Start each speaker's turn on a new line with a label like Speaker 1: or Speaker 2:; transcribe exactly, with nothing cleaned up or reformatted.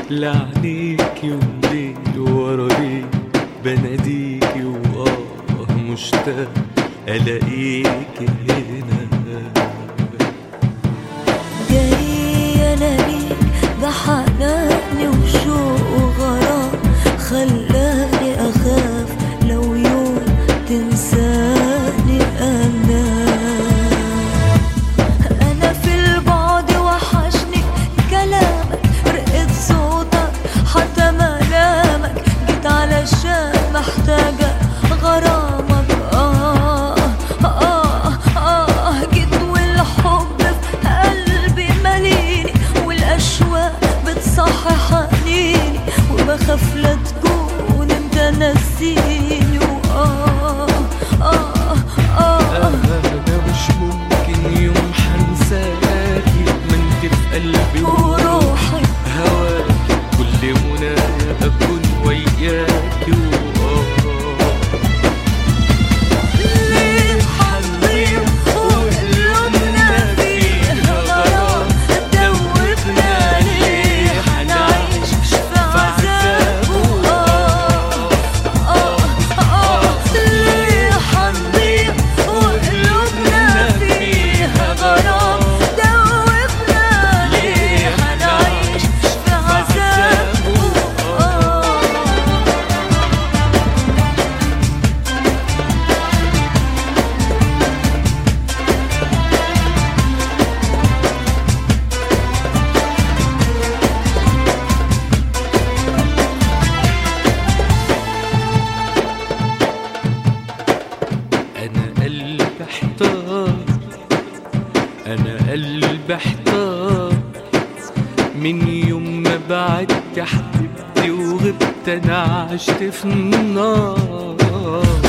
Speaker 1: لعنيكي وليل ورا ليل بناديكي وآه مشتاق ألاقيكي هنا.
Speaker 2: جاي أنا ليك ده حناني وشوق وغرام خلاني أخاف لو يوم تنساني. أنا أنا في البعد وحشني كلامك رقة صوتك حتى ملامك جيت علشان محتاجة غرامك. آه آه آه جيت والحب في قلبي مليني والأشواق بتصحي حنيني وبخاف لا تكون انت نسيني. وآه آه آه
Speaker 1: أنا مش ممكن يوم حنساكي ما انت في قلبي
Speaker 2: وروحي
Speaker 1: هواكي كل منايا أكون وياكي.
Speaker 2: ليه حنضيع وقلوبنا فيها غرام دوبنا ليه حنعيش في عذاب. آه آه آه ليه حنضيع وقلوبنا فيها غرام دوبنا ليه حنعيش في عذاب. آه
Speaker 1: أنا قلبي احتار أنا قلبي احتار من يوم ما بعدت حبيبتي وغبت أنا عشت في النار.